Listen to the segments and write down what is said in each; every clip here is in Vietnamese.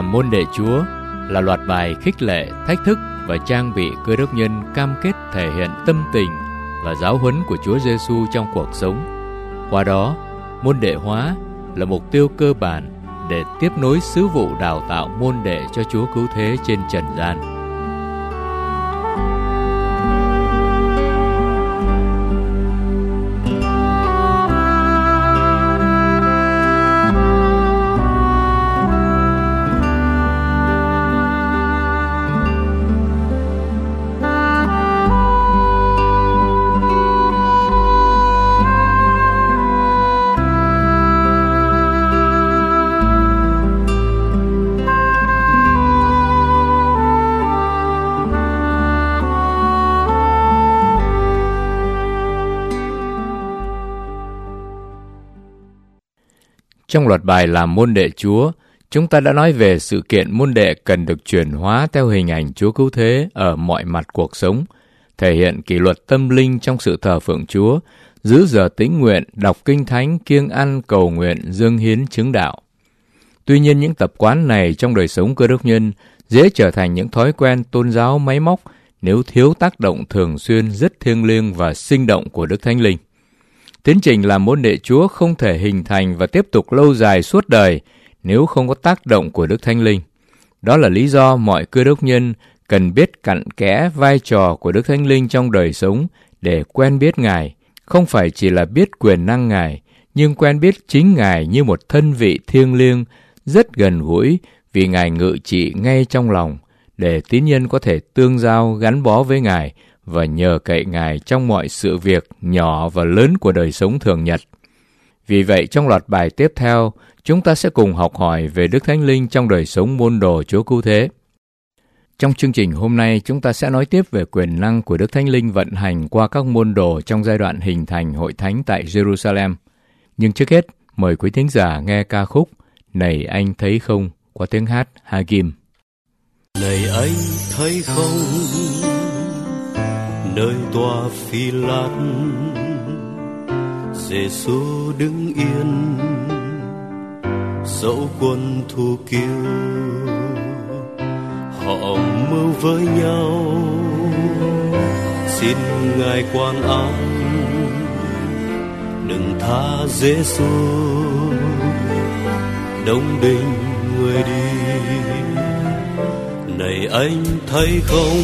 làm môn đệ Chúa là loạt bài khích lệ, thách thức và trang bị Cơ Đốc nhân cam kết thể hiện tâm tình và giáo huấn của Chúa Giêsu trong cuộc sống. Qua đó, môn đệ hóa là mục tiêu cơ bản để tiếp nối sứ vụ đào tạo môn đệ cho Chúa Cứu Thế trên trần gian. Trong loạt bài làm môn đệ Chúa, chúng ta đã nói về sự kiện môn đệ cần được chuyển hóa theo hình ảnh Chúa Cứu Thế ở mọi mặt cuộc sống, thể hiện kỷ luật tâm linh trong sự thờ phượng Chúa, giữ giờ tĩnh nguyện, đọc kinh thánh, kiêng ăn, cầu nguyện, dâng hiến chứng đạo. Tuy nhiên, những tập quán này trong đời sống Cơ Đốc nhân dễ trở thành những thói quen tôn giáo máy móc nếu thiếu tác động thường xuyên rất thiêng liêng và sinh động của Đức Thánh Linh. Tiến trình làm môn đệ Chúa không thể hình thành và tiếp tục lâu dài suốt đời nếu không có tác động của Đức Thánh Linh. Đó là lý do mọi Cơ Đốc nhân cần biết cặn kẽ vai trò của Đức Thánh Linh trong đời sống để quen biết Ngài, không phải chỉ là biết quyền năng Ngài, nhưng quen biết chính Ngài như một thân vị thiêng liêng, rất gần gũi vì Ngài ngự trị ngay trong lòng, để tín nhân có thể tương giao gắn bó với Ngài và nhờ cậy Ngài trong mọi sự việc nhỏ và lớn của đời sống thường nhật. Vì vậy, trong loạt bài tiếp theo, chúng ta sẽ cùng học hỏi về Đức Thánh Linh trong đời sống môn đồ Chúa Cứu Thế. Trong chương trình hôm nay, chúng ta sẽ nói tiếp về quyền năng của Đức Thánh Linh vận hành qua các môn đồ trong giai đoạn hình thành hội thánh tại Jerusalem. Nhưng trước hết, mời quý thính giả nghe ca khúc Này Anh Thấy Không qua tiếng hát Hagim. Này anh thấy không, nơi tòa Phi Lát, Giêsu đứng yên, dẫu quân thù kiêu, họ mưu với nhau, xin Ngài quan ái, đừng tha Giêsu, đông đình người đi. Này anh thấy không,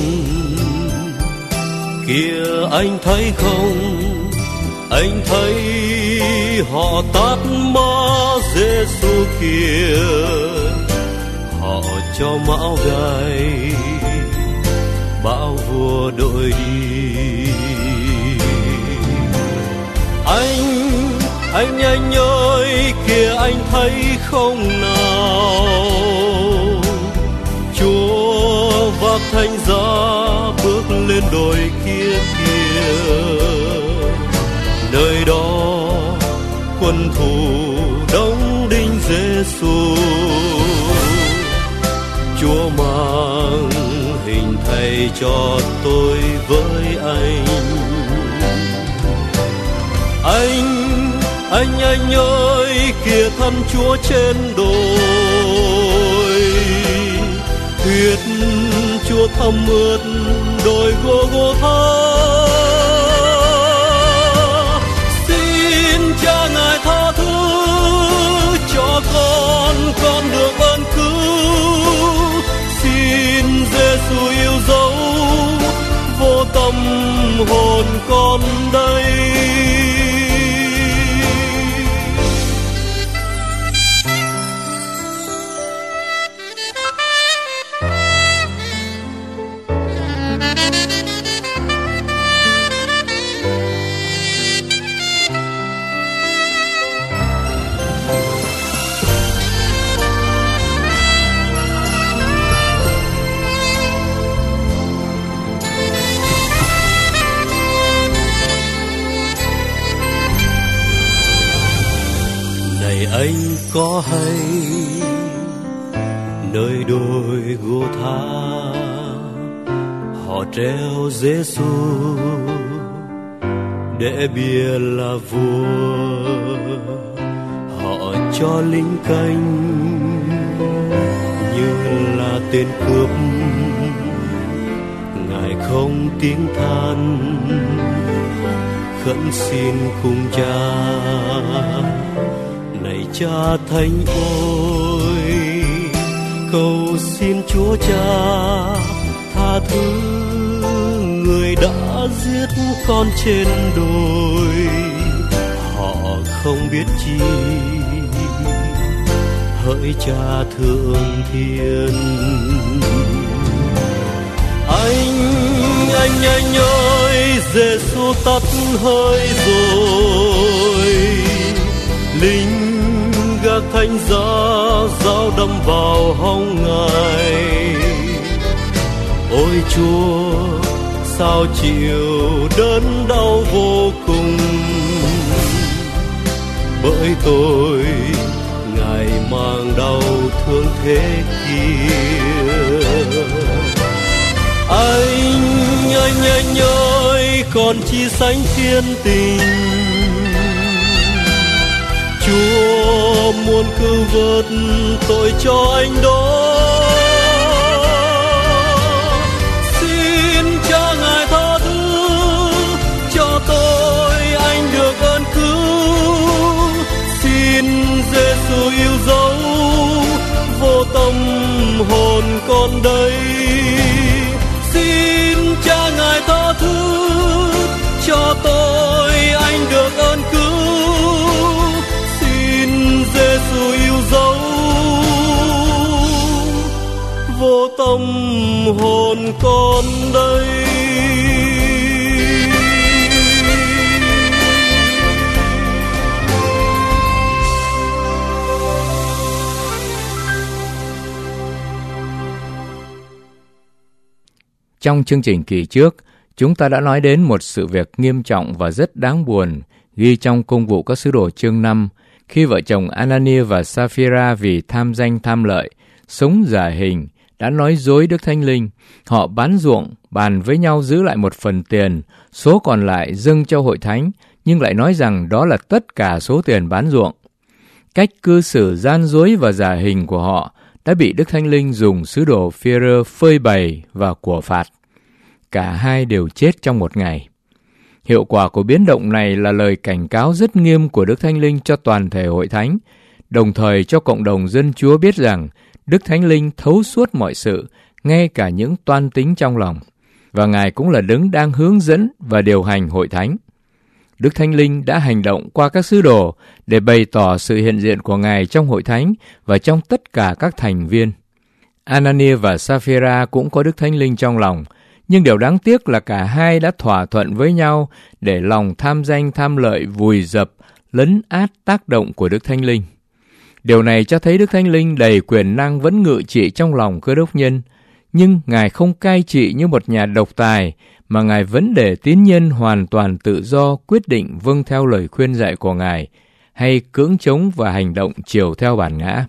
kìa anh thấy không, anh thấy họ tát ma Giêsu kìa, họ cho mão gai bão vua đội đi. Anh ơi, kìa anh thấy không nào, Chúa vác thánh giá bước lên đồi kia kìa, nơi đó quân thù đóng đinh Giêsu. Chúa mang hình thầy cho tôi với anh. Anh ơi, kìa thân Chúa trên đồi, huyết Chúa thấm ướt đồi Gô-gô-tha. Xin Cha Ngài tha thứ cho con được ơn cứu. Xin Giêsu yêu dấu vô tâm hồn con đây. Anh có hay nơi đồi Gô-tha, họ treo Giêsu để bia là vua, họ cho lính canh như tên cướp, Ngài không tiếng than, khẩn xin cùng Cha. Này Cha Thánh ôi, cầu xin Chúa Cha tha thứ người đã giết con trên đồi. Họ không biết chi, hỡi Cha thượng thiên. Anh ơi, Giêsu tắt hơi rồi, lính gác thánh giá dao đâm vào hông Ngài. Ôi Chúa, sao chịu đớn đau vô cùng, bởi tôi Ngài mang đau thương thế kia. Anh ơi, còn chi sánh thiên tình, Chúa muốn cứu vớt tội cho anh đó. Xin Cha Ngài tha thứ cho tôi, anh được ơn cứu. Xin Giêsu yêu dấu vô tâm hồn con đây. Xin Cha Ngài tha thứ cho tôi, anh được ơn cứu. Xin Giêsu yêu dấu vô tâm hồn con đây. Trong chương trình kỳ trước, chúng ta đã nói đến một sự việc nghiêm trọng và rất đáng buồn ghi trong Công vụ các sứ đồ chương 5, khi vợ chồng Anania và Sapphira vì tham danh tham lợi, sống giả hình, đã nói dối Đức Thánh Linh. Họ bán ruộng, bàn với nhau giữ lại một phần tiền, số còn lại dâng cho hội thánh, nhưng lại nói rằng đó là tất cả số tiền bán ruộng. Cách cư xử gian dối và giả hình của họ đã bị Đức Thánh Linh dùng sứ đồ Phi-e-rơ phơi bày và của phạt. Cả hai đều chết trong một ngày. Hiệu quả của biến động này là lời cảnh cáo rất nghiêm của Đức Thánh Linh cho toàn thể hội thánh, đồng thời cho cộng đồng dân Chúa biết rằng Đức Thánh Linh thấu suốt mọi sự, ngay cả những toan tính trong lòng, và Ngài cũng là đấng đang hướng dẫn và điều hành hội thánh. Đức Thánh Linh đã hành động qua các sứ đồ để bày tỏ sự hiện diện của Ngài trong hội thánh và trong tất cả các thành viên. Anania và Sapphira cũng có Đức Thánh Linh trong lòng, nhưng điều đáng tiếc là cả hai đã thỏa thuận với nhau để lòng tham danh tham lợi vùi dập, lấn át tác động của Đức Thánh Linh. Điều này cho thấy Đức Thánh Linh đầy quyền năng vẫn ngự trị trong lòng Cơ Đốc nhân, nhưng Ngài không cai trị như một nhà độc tài, mà Ngài vẫn để tín nhân hoàn toàn tự do quyết định vâng theo lời khuyên dạy của Ngài, hay cưỡng chống và hành động chiều theo bản ngã.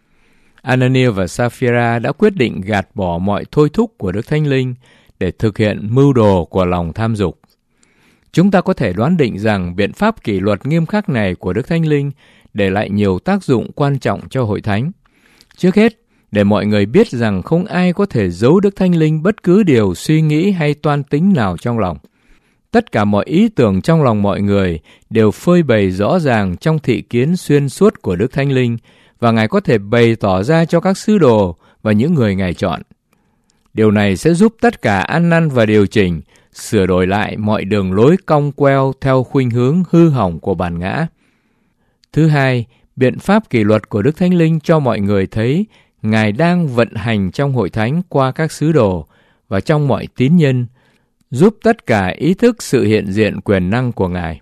Anania và Sapphira đã quyết định gạt bỏ mọi thôi thúc của Đức Thánh Linh để thực hiện mưu đồ của lòng tham dục. Chúng ta có thể đoán định rằng biện pháp kỷ luật nghiêm khắc này của Đức Thánh Linh để lại nhiều tác dụng quan trọng cho hội thánh. Trước hết, để mọi người biết rằng không ai có thể giấu Đức Thánh Linh bất cứ điều suy nghĩ hay toan tính nào trong lòng. Tất cả mọi ý tưởng trong lòng mọi người đều phơi bày rõ ràng trong thị kiến xuyên suốt của Đức Thánh Linh, và Ngài có thể bày tỏ ra cho các sứ đồ và những người Ngài chọn. Điều này sẽ giúp tất cả ăn năn và điều chỉnh, sửa đổi lại mọi đường lối cong queo theo khuynh hướng hư hỏng của bản ngã. Thứ hai, biện pháp kỷ luật của Đức Thánh Linh cho mọi người thấy Ngài đang vận hành trong hội thánh qua các sứ đồ và trong mọi tín nhân, giúp tất cả ý thức sự hiện diện quyền năng của Ngài.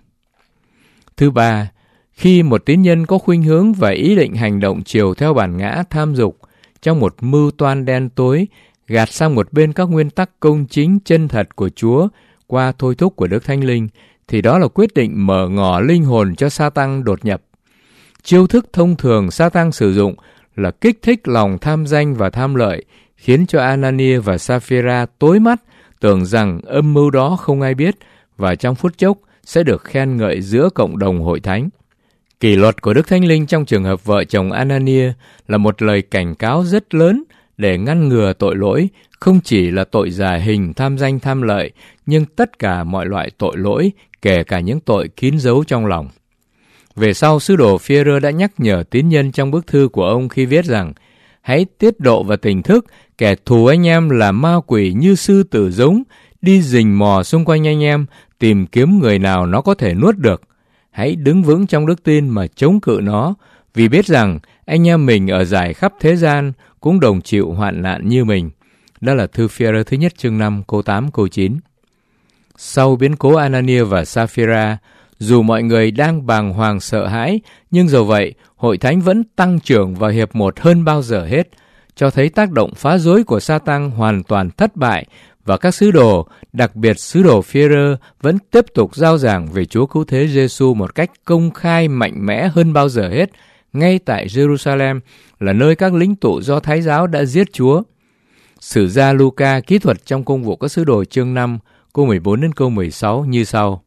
Thứ ba, khi một tín nhân có khuynh hướng và ý định hành động chiều theo bản ngã tham dục trong một mưu toan đen tối, gạt sang một bên các nguyên tắc công chính chân thật của Chúa qua thôi thúc của Đức Thánh Linh, thì đó là quyết định mở ngỏ linh hồn cho Sa-tăng đột nhập. Chiêu thức thông thường Sa-tăng sử dụng là kích thích lòng tham danh và tham lợi, khiến cho Anania và Sapphira tối mắt, tưởng rằng âm mưu đó không ai biết, và trong phút chốc sẽ được khen ngợi giữa cộng đồng hội thánh. Kỷ luật của Đức Thánh Linh trong trường hợp vợ chồng Anania là một lời cảnh cáo rất lớn để ngăn ngừa tội lỗi, không chỉ là tội giả hình tham danh tham lợi, nhưng tất cả mọi loại tội lỗi, kể cả những tội kín giấu trong lòng. Về sau, sứ đồ Phi-e-rơ đã nhắc nhở tín nhân trong bức thư của ông khi viết rằng: hãy tiết độ và tỉnh thức, kẻ thù anh em là ma quỷ như sư tử giống, đi rình mò xung quanh anh em, tìm kiếm người nào nó có thể nuốt được. Hãy đứng vững trong đức tin mà chống cự nó, vì biết rằng anh em mình ở rải khắp thế gian cũng đồng chịu hoạn nạn như mình. Đó là thư Phi-e-rơ thứ nhất chương 5 câu 8 câu 9. Sau biến cố Anania và Sa-phi-ra, dù mọi người đang bàng hoàng sợ hãi, nhưng dầu vậy, hội thánh vẫn tăng trưởng vào hiệp 1 hơn bao giờ hết, cho thấy tác động phá rối của Sa-tăng hoàn toàn thất bại, và các sứ đồ, đặc biệt sứ đồ Phi-e-rơ, vẫn tiếp tục rao giảng về Chúa Cứu Thế Giê-xu một cách công khai mạnh mẽ hơn bao giờ hết, ngay tại Jerusalem, là nơi các lính tụ Do Thái giáo đã giết Chúa. Sử gia Luca kỹ thuật trong công vụ các sứ đồ chương 5, câu 14 đến câu 16 như sau.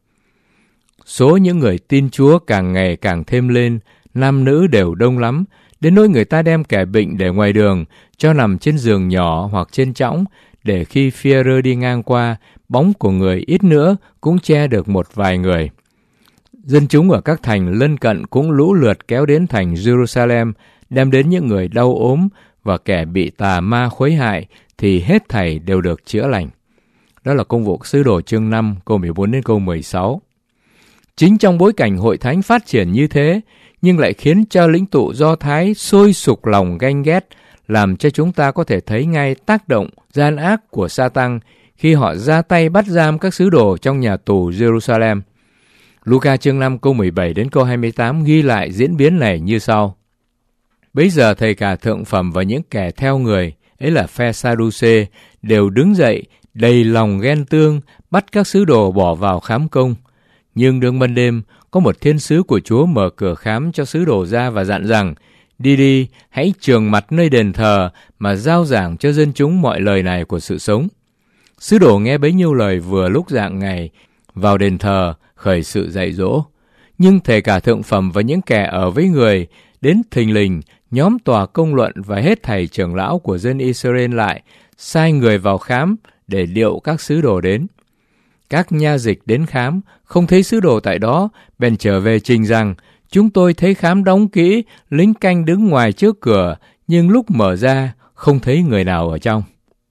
Số những người tin Chúa càng ngày càng thêm lên, nam nữ đều đông lắm, đến nỗi người ta đem kẻ bệnh để ngoài đường, cho nằm trên giường nhỏ hoặc trên chõng, để khi Phi-e-rơ đi ngang qua, bóng của người ít nữa cũng che được một vài người. Dân chúng ở các thành lân cận cũng lũ lượt kéo đến thành Jerusalem, đem đến những người đau ốm và kẻ bị tà ma khuấy hại, thì hết thảy đều được chữa lành. Đó là công vụ sứ đồ chương 5, câu 14 đến câu 16. Chính trong bối cảnh hội thánh phát triển như thế, nhưng lại khiến cho lính tụ Do Thái sôi sục lòng ganh ghét, làm cho chúng ta có thể thấy ngay tác động gian ác của Sa-tăng khi họ ra tay bắt giam các sứ đồ trong nhà tù Jerusalem. Luca chương 5 câu 17 đến câu 28 ghi lại diễn biến này như sau. Bấy giờ thầy cả thượng phẩm và những kẻ theo người, ấy là phe Sa-đu-xê, đều đứng dậy, đầy lòng ghen tương, bắt các sứ đồ bỏ vào khám công. Nhưng đương ban đêm, có một thiên sứ của Chúa mở cửa khám cho sứ đồ ra và dặn rằng: đi, hãy trường mặt nơi đền thờ mà rao giảng cho dân chúng mọi lời này của sự sống. Sứ đồ nghe bấy nhiêu lời vừa lúc rạng ngày, vào đền thờ khởi sự dạy dỗ. Nhưng thầy cả thượng phẩm và những kẻ ở với người đến thình lình, nhóm tòa công luận và hết thầy trưởng lão của dân Israel lại, sai người vào khám để điệu các sứ đồ đến. Các nha dịch đến khám, không thấy sứ đồ tại đó, bèn trở về trình rằng: chúng tôi thấy khám đóng kỹ, lính canh đứng ngoài trước cửa, nhưng lúc mở ra, không thấy người nào ở trong.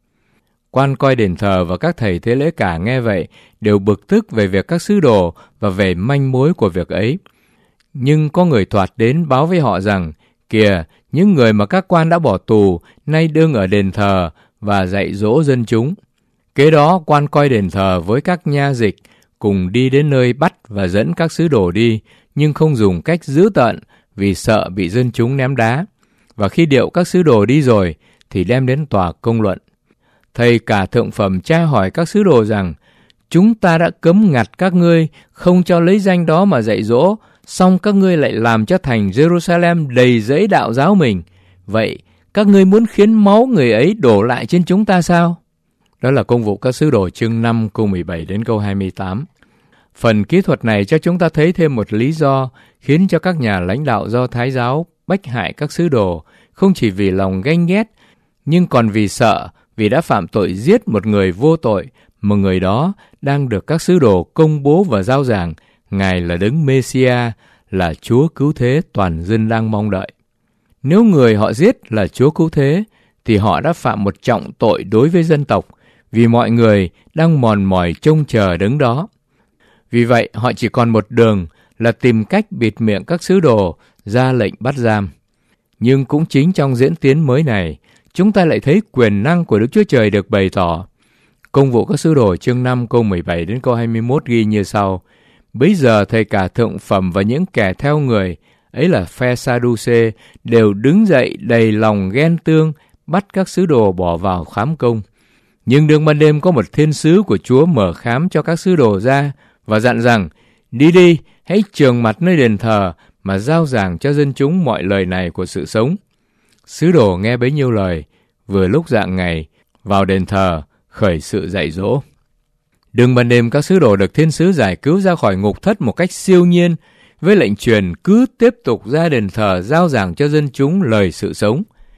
Quan coi đền thờ và các thầy tế lễ cả nghe vậy, đều bực tức về việc các sứ đồ và về manh mối của việc ấy. Nhưng có người thoạt đến báo với họ rằng: kìa, những người mà các quan đã bỏ tù, nay đương ở đền thờ và dạy dỗ dân chúng. Kế đó, quan coi đền thờ với các nha dịch cùng đi đến nơi bắt và dẫn các sứ đồ đi, nhưng không dùng cách dữ tợn vì sợ bị dân chúng ném đá. Và khi điệu các sứ đồ đi rồi, thì đem đến tòa công luận. Thầy cả thượng phẩm tra hỏi các sứ đồ rằng: chúng ta đã cấm ngặt các ngươi, không cho lấy danh đó mà dạy dỗ, song các ngươi lại làm cho thành Jerusalem đầy rẫy đạo giáo mình. Vậy, các ngươi muốn khiến máu người ấy đổ lại trên chúng ta sao? Đó là công vụ các sứ đồ chương 5 câu 17 đến câu 28. Phần kỹ thuật này cho chúng ta thấy thêm một lý do khiến cho các nhà lãnh đạo Do Thái giáo bách hại các sứ đồ, không chỉ vì lòng ganh ghét, nhưng còn vì sợ, vì đã phạm tội giết một người vô tội, mà người đó đang được các sứ đồ công bố và rao giảng Ngài là Đấng Mê-si-a, là Chúa Cứu Thế toàn dân đang mong đợi. Nếu người họ giết là Chúa Cứu Thế, thì họ đã phạm một trọng tội đối với dân tộc, vì mọi người đang mòn mỏi trông chờ Đấng đó. Vì vậy, họ chỉ còn một đường là tìm cách bịt miệng các sứ đồ, ra lệnh bắt giam. Nhưng cũng chính trong diễn tiến mới này, chúng ta lại thấy quyền năng của Đức Chúa Trời được bày tỏ. Công vụ các sứ đồ chương 5 câu 17 đến câu 21 ghi như sau. Bấy giờ thầy cả thượng phẩm và những kẻ theo người, ấy là phe Sa-đu-xê, đều đứng dậy đầy lòng ghen tương, bắt các sứ đồ bỏ vào khám công. Nhưng đương ban đêm có một thiên sứ của Chúa mở khám cho các sứ đồ ra và dặn rằng: đi, hãy trường mặt nơi đền thờ mà rao giảng cho dân chúng mọi lời này của sự sống. Sứ đồ nghe bấy nhiêu lời, vừa lúc rạng ngày, vào đền thờ khởi sự dạy dỗ. Đương ban đêm các sứ đồ được thiên sứ giải cứu ra khỏi ngục thất một cách siêu nhiên, với lệnh truyền cứ tiếp tục ra đền thờ rao giảng cho dân chúng lời sự sống.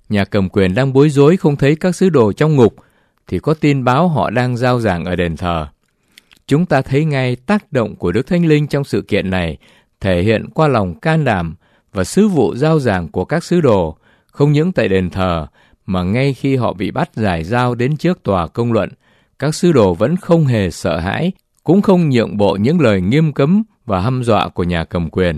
nhà cầm quyền đang bối rối không thấy các sứ đồ trong ngục, thì có tin báo họ đang rao giảng ở đền thờ. Chúng ta thấy ngay tác động của Đức Thánh Linh trong sự kiện này, thể hiện qua lòng can đảm và sứ vụ rao giảng của các sứ đồ, không những tại đền thờ, mà ngay khi họ bị bắt giải giao đến trước tòa công luận, các sứ đồ vẫn không hề sợ hãi, cũng không nhượng bộ những lời nghiêm cấm và hăm dọa của nhà cầm quyền.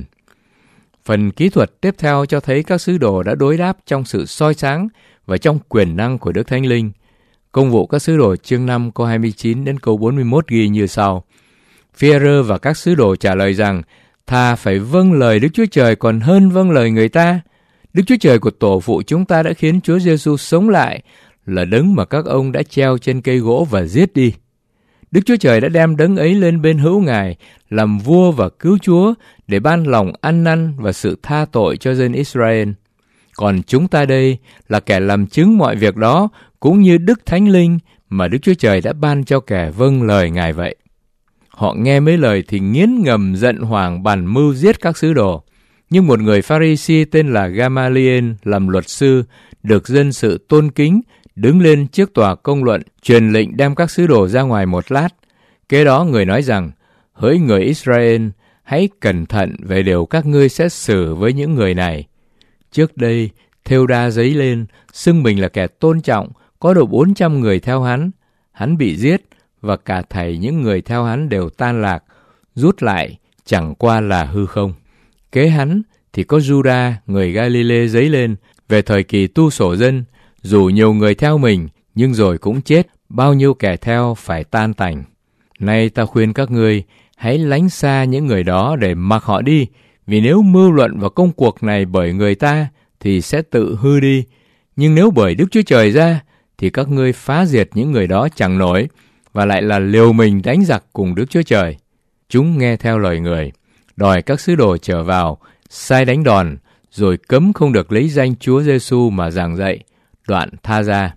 Phần kỹ thuật tiếp theo cho thấy các sứ đồ đã đối đáp trong sự soi sáng và trong quyền năng của Đức Thánh Linh. Công vụ các sứ đồ chương 5 câu 29 đến câu 41 ghi như sau. Phi-e-rơ và các sứ đồ trả lời rằng, thà phải vâng lời Đức Chúa Trời còn hơn vâng lời người ta. Đức Chúa Trời của tổ phụ chúng ta đã khiến Chúa Giêsu sống lại, là đấng mà các ông đã treo trên cây gỗ và giết đi. Đức Chúa Trời đã đem đấng ấy lên bên hữu Ngài, làm vua và cứu Chúa, để ban lòng ăn năn và sự tha tội cho dân Israel. Còn chúng ta đây là kẻ làm chứng mọi việc đó, cũng như Đức Thánh Linh mà Đức Chúa Trời đã ban cho kẻ vâng lời Ngài vậy. Họ nghe mấy lời thì nghiến ngầm giận hoảng bàn mưu giết các sứ đồ. Nhưng một người Pha-ri-si tên là Gamaliel làm luật sư, được dân sự tôn kính, đứng lên trước tòa công luận, truyền lệnh đem các sứ đồ ra ngoài một lát. Kế đó người nói rằng, hỡi người Israel, hãy cẩn thận về điều các ngươi xét xử với những người này. Trước đây, Thêu-đa giấy lên, xưng mình là kẻ tôn trọng, có độ 400 người theo hắn. Hắn bị giết, và cả thảy những người theo hắn đều tan lạc, rút lại, chẳng qua là hư không. Kế hắn thì có Juda, người Galile giấy lên, về thời kỳ tu sổ dân, dù nhiều người theo mình, nhưng rồi cũng chết, bao nhiêu kẻ theo phải tan tành. Nay ta khuyên các ngươi, hãy lánh xa những người đó để mặc họ đi, vì nếu mưu luận và công cuộc này bởi người ta, thì sẽ tự hư đi. Nhưng nếu bởi Đức Chúa Trời ra, thì các ngươi phá diệt những người đó chẳng nổi, và lại là liều mình đánh giặc cùng Đức Chúa Trời. Chúng nghe theo lời người, đòi các sứ đồ trở vào, sai đánh đòn, rồi cấm không được lấy danh Chúa Giêsu mà giảng dạy, đoạn tha ra.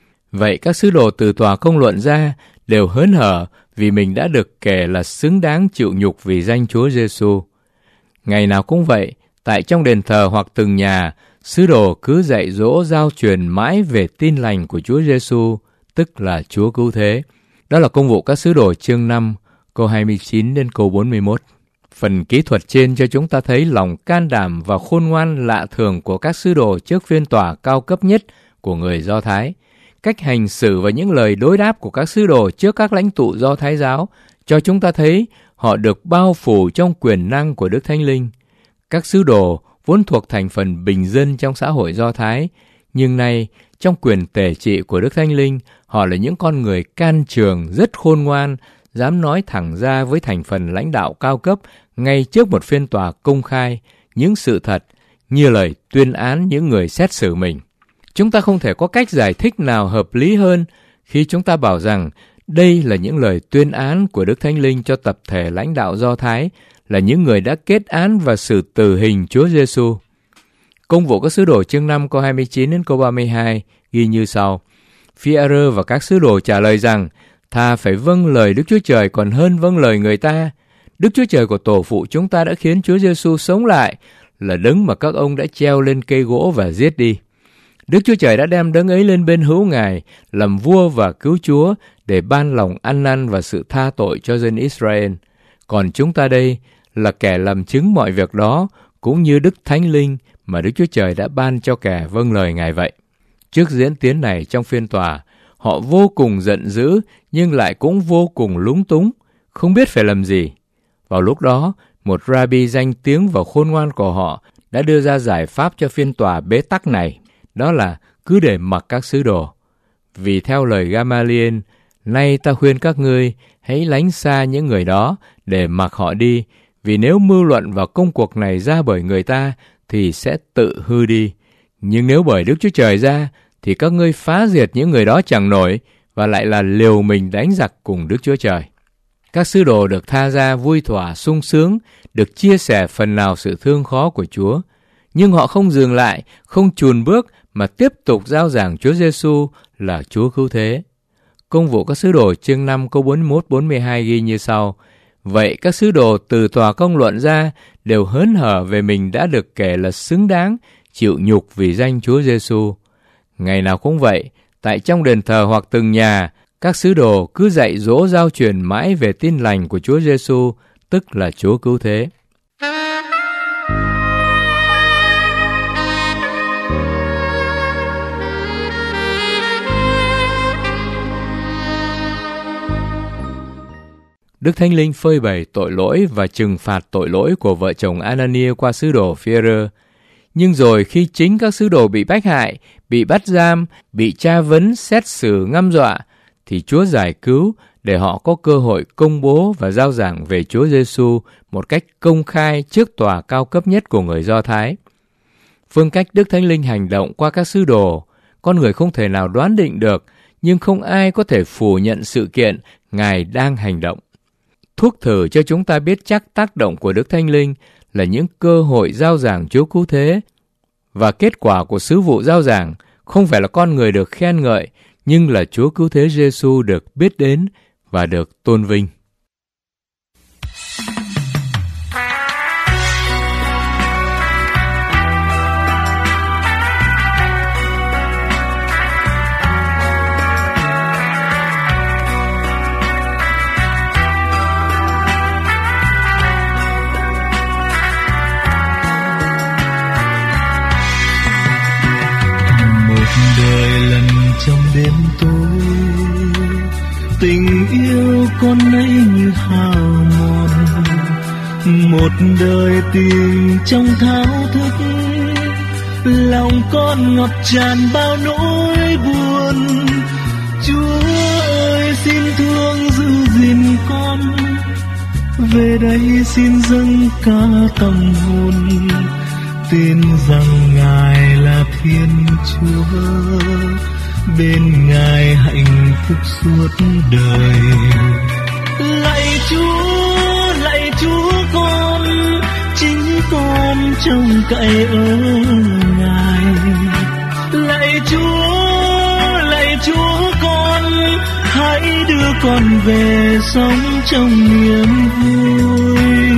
Vậy các sứ đồ từ tòa công luận ra đều hớn hở vì mình đã được kể là xứng đáng chịu nhục vì danh Chúa Giêsu. Ngày nào cũng vậy, tại trong đền thờ hoặc từng nhà, sứ đồ cứ dạy dỗ giao truyền mãi về tin lành của Chúa Giêsu, tức là Chúa Cứu Thế. Đó là công vụ các sứ đồ chương 5, câu 29 đến câu 41. Phần kỹ thuật trên cho chúng ta thấy lòng can đảm và khôn ngoan lạ thường của các sứ đồ trước phiên tòa cao cấp nhất của người Do Thái. Cách hành xử và những lời đối đáp của các sứ đồ trước các lãnh tụ Do Thái giáo cho chúng ta thấy họ được bao phủ trong quyền năng của Đức Thánh Linh. Các sứ đồ vốn thuộc thành phần bình dân trong xã hội Do Thái, nhưng nay trong quyền tể trị của Đức Thánh Linh, họ là những con người can trường rất khôn ngoan, dám nói thẳng ra với thành phần lãnh đạo cao cấp ngay trước một phiên tòa công khai những sự thật như lời tuyên án những người xét xử mình. Chúng ta không thể có cách giải thích nào hợp lý hơn khi chúng ta bảo rằng đây là những lời tuyên án của Đức Thánh Linh cho tập thể lãnh đạo Do Thái, là những người đã kết án và xử tử hình Chúa Giêsu. Công vụ các sứ đồ chương 5 câu 29 đến câu 32 ghi như sau. Phi-e-rơ và các sứ đồ trả lời rằng, thà phải vâng lời Đức Chúa Trời còn hơn vâng lời người ta. Đức Chúa Trời của tổ phụ chúng ta đã khiến Chúa Giêsu sống lại, là đấng mà các ông đã treo lên cây gỗ và giết đi. Đức Chúa Trời đã đem đấng ấy lên bên hữu Ngài, làm vua và cứu Chúa, để ban lòng ăn năn và sự tha tội cho dân Israel. Còn chúng ta đây là kẻ làm chứng mọi việc đó, cũng như Đức Thánh Linh mà Đức Chúa Trời đã ban cho kẻ vâng lời Ngài vậy. Trước diễn tiến này trong phiên tòa, họ vô cùng giận dữ nhưng lại cũng vô cùng lúng túng, không biết phải làm gì. Vào lúc đó, một rabbi danh tiếng và khôn ngoan của họ đã đưa ra giải pháp cho phiên tòa bế tắc này, đó là cứ để mặc các sứ đồ. Vì theo lời Gamaliel, nay ta khuyên các ngươi hãy lánh xa những người đó để mặc họ đi, vì nếu mưu luận và công cuộc này ra bởi người ta thì sẽ tự hư đi. Nhưng nếu bởi Đức Chúa Trời ra thì các ngươi phá diệt những người đó chẳng nổi, và lại là liều mình đánh giặc cùng Đức Chúa Trời. Các sứ đồ được tha ra vui thỏa sung sướng, được chia sẻ phần nào sự thương khó của Chúa. Nhưng họ không dừng lại, không chùn bước mà tiếp tục rao giảng Chúa Giêsu là Chúa Cứu Thế. Công vụ các sứ đồ chương 5 câu 41-42 ghi như sau. Vậy các sứ đồ từ tòa công luận ra đều hớn hở về mình đã được kể là xứng đáng chịu nhục vì danh Chúa Giêsu, Ngày nào cũng vậy, tại trong đền thờ hoặc từng nhà, các sứ đồ cứ dạy dỗ giao truyền mãi về tin lành của Chúa Giêsu, tức là Chúa Cứu Thế. Đức Thánh Linh phơi bày tội lỗi và trừng phạt tội lỗi của vợ chồng Anania qua sứ đồ Phi-e-rơ. Nhưng rồi khi chính các sứ đồ bị bách hại, bị bắt giam, bị tra vấn, xét xử, ngăm dọa, thì Chúa giải cứu để họ có cơ hội công bố và rao giảng về Chúa Giêsu một cách công khai trước tòa cao cấp nhất của người Do Thái. Phương cách Đức Thánh Linh hành động qua các sứ đồ, con người không thể nào đoán định được, nhưng không ai có thể phủ nhận sự kiện Ngài đang hành động. Thuốc thử cho chúng ta biết chắc tác động của Đức Thánh Linh là những cơ hội rao giảng Chúa Cứu Thế, và kết quả của sứ vụ rao giảng không phải là con người được khen ngợi, nhưng là Chúa Cứu Thế Giêsu được biết đến và được tôn vinh. Trong đêm tối, tình yêu con ấy như hao mòn, một đời tình trong thao thức, lòng con ngập tràn bao nỗi buồn. Chúa ơi xin thương giữ gìn con, về đây xin dâng cả tâm hồn, tin rằng Ngài là Thiên Chúa, bên Ngài hạnh phúc suốt đời. Lạy Chúa con, chính con trông cậy ở Ngài. Lạy Chúa con, hãy đưa con về sống trong niềm vui.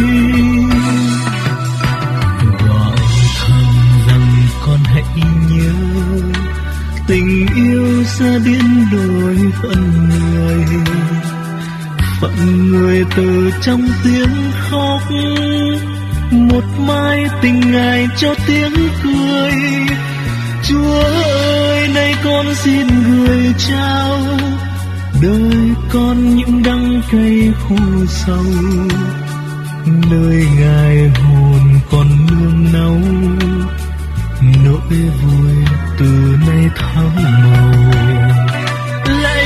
Gọi thầm rằng con hãy nhớ, tình yêu sẽ biến đổi phận người từ trong tiếng khóc. Một mai tình Ngài cho tiếng cười. Chúa ơi, nay con xin gửi trao đời con những đắng cay khổ sầu, nơi Ngài hồn còn nương náu, nỗi vui từ nay tháng màu. Lạy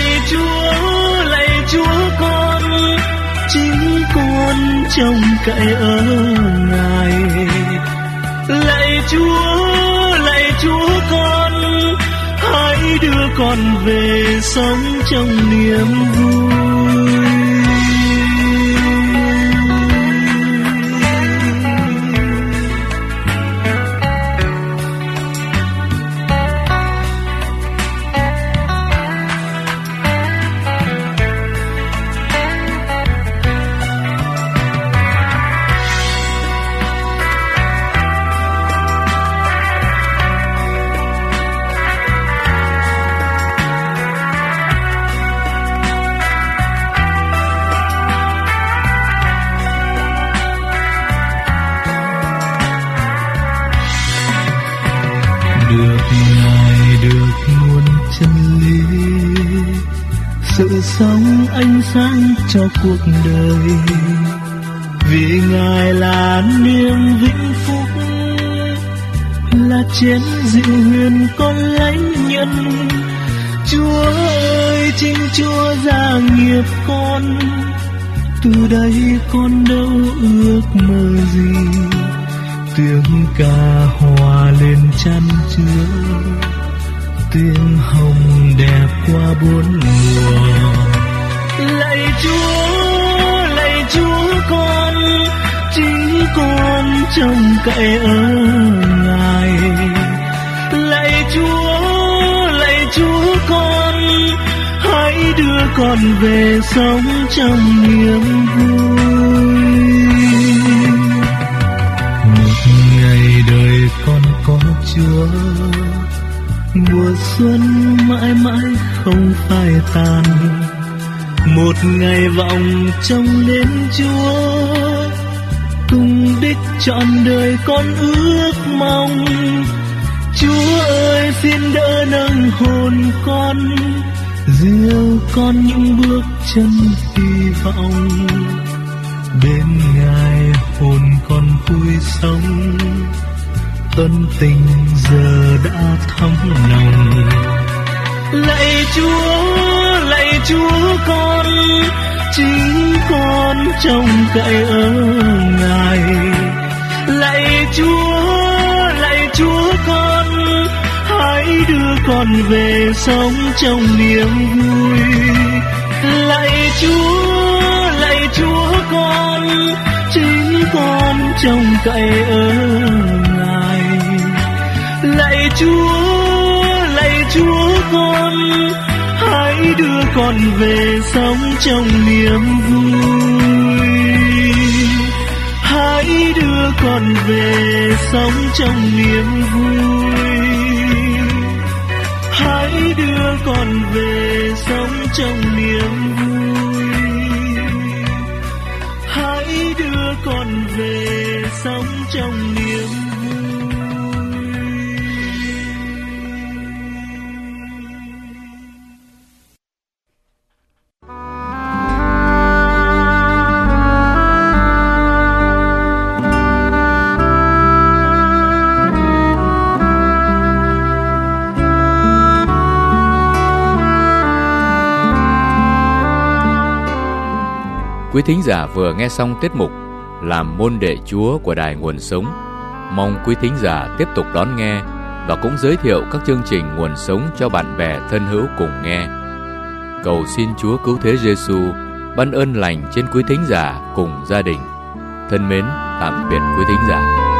Chúa con, chính con trông cậy ở Ngài. Lạy Chúa con, hãy đưa con về sống trong niềm vui. Sự sống ánh sáng cho cuộc đời, vì Ngài là niềm vĩnh phúc, là chén rượu huyền con lãnh nhận. Chúa ơi, chính Chúa gia nghiệp con, từ đây con đâu ước mơ gì. Tiếng ca hòa lên chan chứa, tiếng hồng đẹp qua bốn mùa. Lạy Chúa con, chính con trông cậy ở Ngài. Lạy Chúa con, hãy đưa con về sống trong niềm vui. Một ngày đời con có Chúa, Mùa xuân mãi mãi không phai tàn, một ngày vọng trông lên Chúa, tung đích trọn đời con ước mong. Chúa ơi xin đỡ nâng hồn con, dìu con những bước chân hy vọng. Bên Ngài hồn con vui sống, ân tình giờ đã thấm nồng. Lạy Chúa con, chính con trông cậy ở Ngài. Lạy Chúa con, hãy đưa con về sống trong niềm vui. Lạy Chúa con, chính con trông cậy ở Ngài. Lạy Chúa con, hãy đưa con về sống trong niềm vui. Hãy đưa con về sống trong niềm vui. Hãy đưa con về sống trong niềm vui. Hãy đưa con về sống trong niềm vui. Quý thính giả vừa nghe xong tiết mục Làm môn đệ Chúa của Đài Nguồn Sống. Mong quý thính giả tiếp tục đón nghe và cũng giới thiệu các chương trình Nguồn Sống cho bạn bè thân hữu cùng nghe. Cầu xin Chúa Cứu Thế Giêsu ban ơn lành trên quý thính giả cùng gia đình. Thân mến, tạm biệt quý thính giả.